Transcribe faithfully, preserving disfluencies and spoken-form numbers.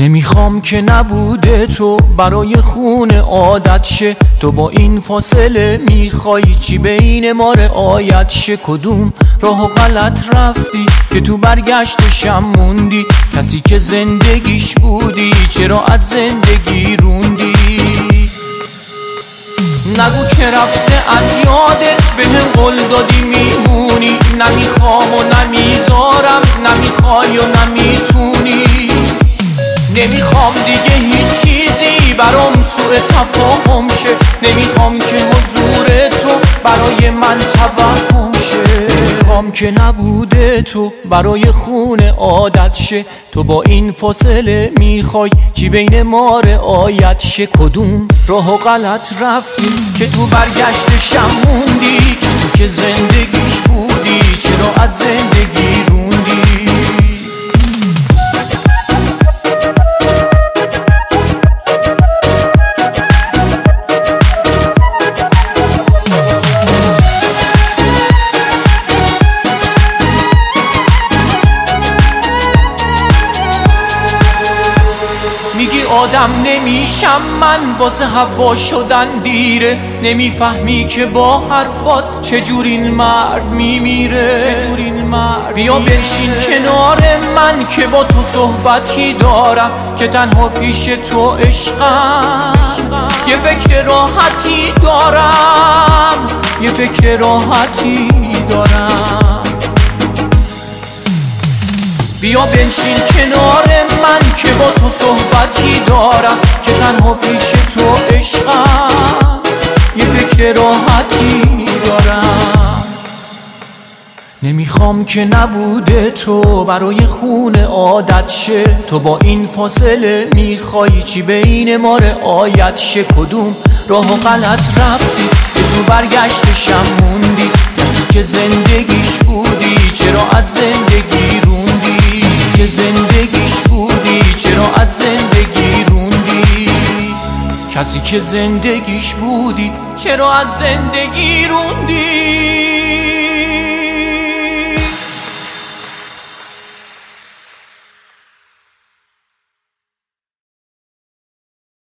نمیخوام که نبوده تو برای خون عادت شه. تو با این فاصله میخوای چی بین ما رعایت شه؟ کدوم راه غلط رفتی که تو برگشتشم موندی؟ کسی که زندگیش بودی چرا از زندگی روندی؟ نگو که رفته از یادت بهم قول دادی میمونی. نمیخوام و نمیذارم، نمیخوای و نمیتونی. نمیخوام دیگه هیچ چیزی برام سوء تفاهم شه. نمیخوام که حضور تو برای من توهم شه. نمیخوام که نبوده تو برای خون عادت شه. تو با این فاصله میخوای چی بین ما رعایت شه؟ کدوم راه و غلط رفتی که تو برگشتشم موندی؟ کسی که زندگیش بودی چرا از زندگی روندی؟ میگی آدم نمیشم من واسه هوا شدن دیره. نمیفهمی که با حرفات چجور این مرد میمیره. چجور این مرد بیا بنشین کنار من که با تو صحبتی دارم، که تنها پیش تو عشقم. یه فکر راحتی دارم، یه فکر راحتی دارم. بیا بنشین کنار من که با تو صحبتی دارم، که تنها پیش تو عشقم. یه فکر راحتی دارم. نمیخوام که نبوده تو برای خون عادت شه. تو با این فاصله میخوای چی بین ما رعایت شه؟ کدوم راه و غلط رفتی که تو برگشتشم موندی؟ کسی که زندگیش بودی چرا از زندگی روندی؟ که زندگیش بودی چرا از زندگی روندی؟ کسی که زندگیش بودی چرا از زندگی روندی؟